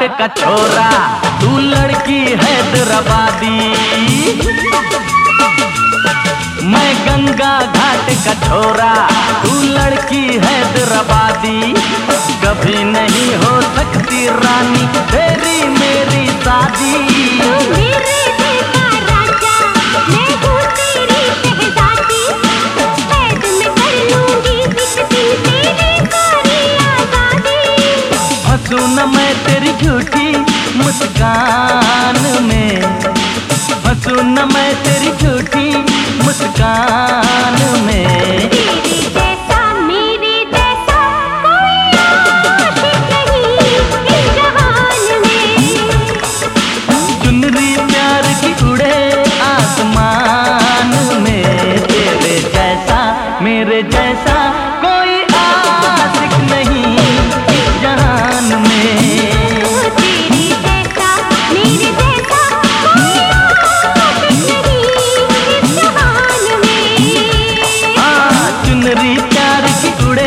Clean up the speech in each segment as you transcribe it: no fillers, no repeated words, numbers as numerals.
का छोरा, तू लड़की हैदराबादी। मैं गंगा घाट का छोरा, तू लड़की हैदराबादी। कभी नहीं हो सकती रानी तेरी मेरी शादी। मेरे दिल का राजा, मैं हूँ तेरी शहजादी। कैद में कर लूंगी एक दिन तेरी सारी आजादी। फंसूं न मैं तेरी झूठी मुस्कान में, फंसूं न मैं तेरी झूठी मुस्कान में। तेरे जैसा मेरे जैसा कोई आशिक नहीं इस जहान में। चुनरी प्यार की उड़े आसमान में। तेरे जैसा मेरे जैसा कोई आशिक नहीं इस जहान में। तेरे जैसा मेरे जैसा कोई आशिक नहीं इस जहान में। हाँ, चुनरी प्यार की उड़े।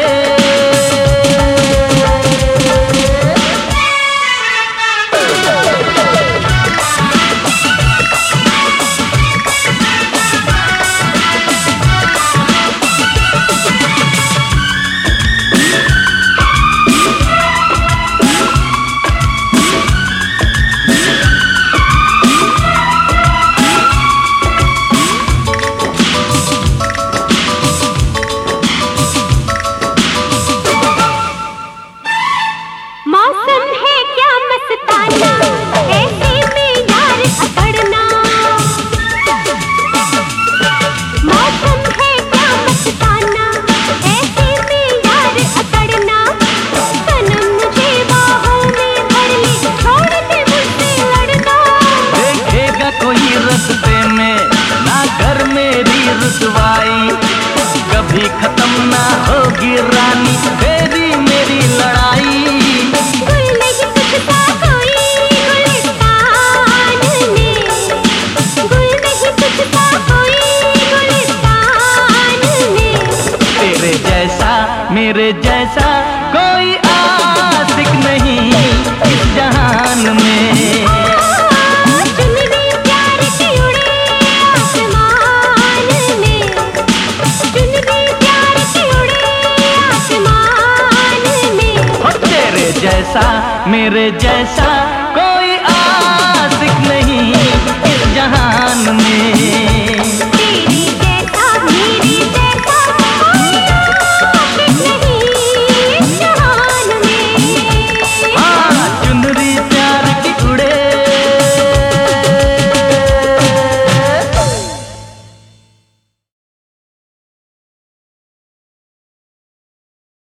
मौसम है क्या मस्ताना, ऐसे में यार अकड़ना। मौसम है क्या मस्ताना, ऐसे में यार अकड़ना। सनम मुझे बाहों में भर ले, छोड़ दे मुझसे लड़ना। देखेगा कोई रस्ते में ना कर मेरी रुसवाई। कभी खत्म ना होगी रानी तेरी मेरी लड़ाई। गुल नहीं तुझसा कोई गुलिस्तान में, गुल नहीं तुझसा कोई गुलिस्तान में। तेरे जैसा मेरे जैसा कोई आशिक नहीं इस जहान में। चुनरी प्यार की उड़े आसमान में, चुनरी प्यार की उड़े आसमान में। हो तेरे जैसा मेरे जैसा